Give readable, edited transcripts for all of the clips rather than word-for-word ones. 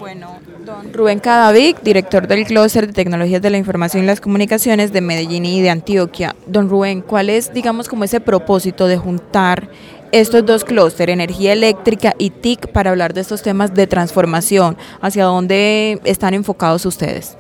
Bueno, don Rubén Cadavid, director del Clúster de Tecnologías de la Información y las Comunicaciones de Medellín y de Antioquia. Don Rubén, ¿cuál es, digamos, como ese propósito de juntar estos dos clústeres, energía eléctrica y TIC, para hablar de estos temas de transformación? ¿Hacia dónde están enfocados ustedes?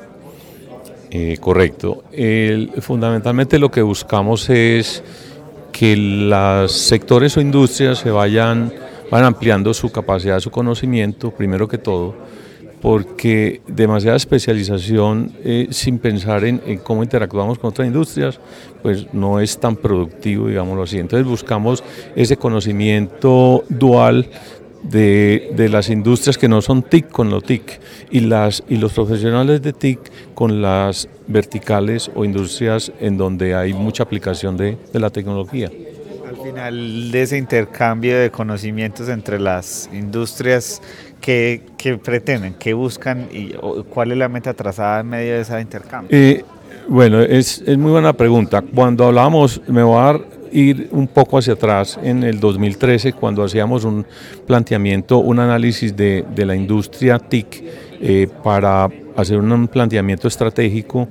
Correcto. Fundamentalmente lo que buscamos es que los sectores o industrias van ampliando su capacidad, su conocimiento, primero que todo, porque demasiada especialización sin pensar en cómo interactuamos con otras industrias, pues no es tan productivo, digámoslo así. Entonces buscamos ese conocimiento dual de las industrias que no son TIC con lo TIC y los profesionales de TIC con las verticales o industrias en donde hay mucha aplicación de la tecnología. Al final de ese intercambio de conocimientos entre las industrias, ¿qué pretenden, qué buscan y cuál es la meta trazada en medio de ese intercambio? Bueno, es muy buena pregunta. Cuando hablábamos, me voy a ir un poco hacia atrás, en el 2013, cuando hacíamos un planteamiento, un análisis de la industria TIC para hacer un planteamiento estratégico,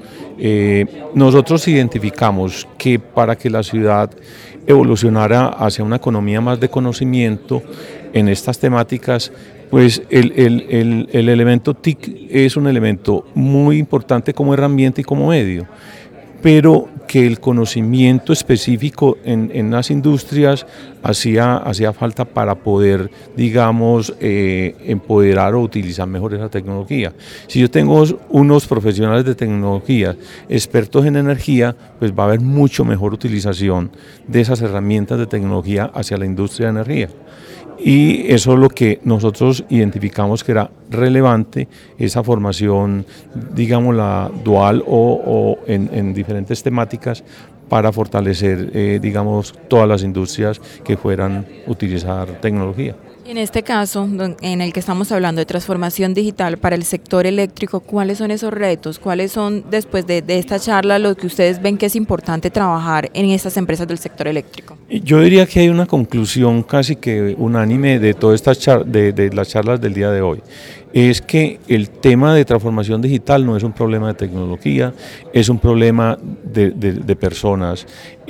nosotros identificamos que para que la ciudad evolucionara hacia una economía más de conocimiento en estas temáticas, pues el elemento TIC es un elemento muy importante como herramienta y como medio, pero que el conocimiento específico en las industrias hacía falta para poder, digamos, empoderar o utilizar mejor esa tecnología. Si yo tengo unos profesionales de tecnología expertos en energía, pues va a haber mucho mejor utilización de esas herramientas de tecnología hacia la industria de energía. Y eso es lo que nosotros identificamos que era relevante, esa formación, digamos, la dual o en diferentes temáticas para fortalecer, digamos, todas las industrias que fueran a utilizar tecnología. En este caso, en el que estamos hablando de transformación digital para el sector eléctrico, ¿cuáles son esos retos? ¿Cuáles son, después de esta charla, lo que ustedes ven que es importante trabajar en estas empresas del sector eléctrico? Yo diría que hay una conclusión casi que unánime de todas estas de las charlas del día de hoy. Es que el tema de transformación digital no es un problema de tecnología, es un problema de personas.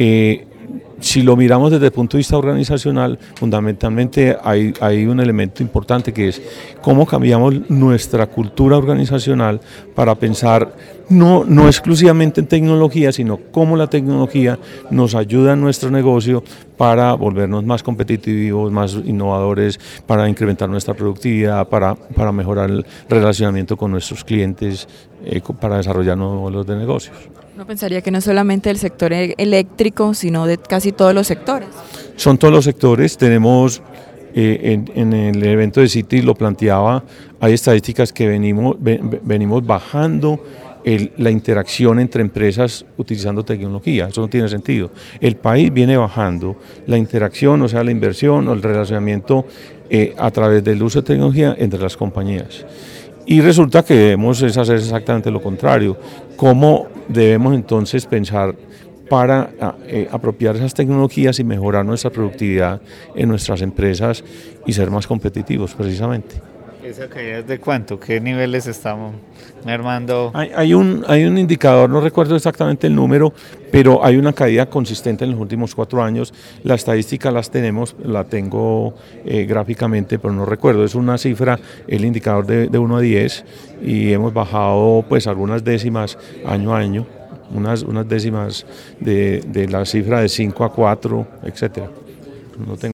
Si lo miramos desde el punto de vista organizacional, fundamentalmente hay un elemento importante que es cómo cambiamos nuestra cultura organizacional para pensar no exclusivamente en tecnología, sino cómo la tecnología nos ayuda en nuestro negocio para volvernos más competitivos, más innovadores, para incrementar nuestra productividad, para mejorar el relacionamiento con nuestros clientes, para desarrollar nuevos modelos de negocios. Uno pensaría que no solamente del sector eléctrico, sino de casi todos los sectores. Son todos los sectores. Tenemos en el evento de City lo planteaba, hay estadísticas que venimos bajando la interacción entre empresas utilizando tecnología. Eso no tiene sentido. El país viene bajando la interacción, o sea, la inversión o el relacionamiento a través del uso de tecnología entre las compañías. Y resulta que debemos hacer exactamente lo contrario. ¿Cómo debemos entonces pensar para apropiar esas tecnologías y mejorar nuestra productividad en nuestras empresas y ser más competitivos precisamente? ¿Esa caída es de cuánto? ¿Qué niveles estamos mermando? Hay un indicador, no recuerdo exactamente el número, pero hay una caída consistente en los últimos 4 años. La estadística la tengo gráficamente, pero no recuerdo. Es una cifra, el indicador de 1 a 10, y hemos bajado pues algunas décimas año a año, unas décimas de la cifra de 5 a 4, etcétera. No tengo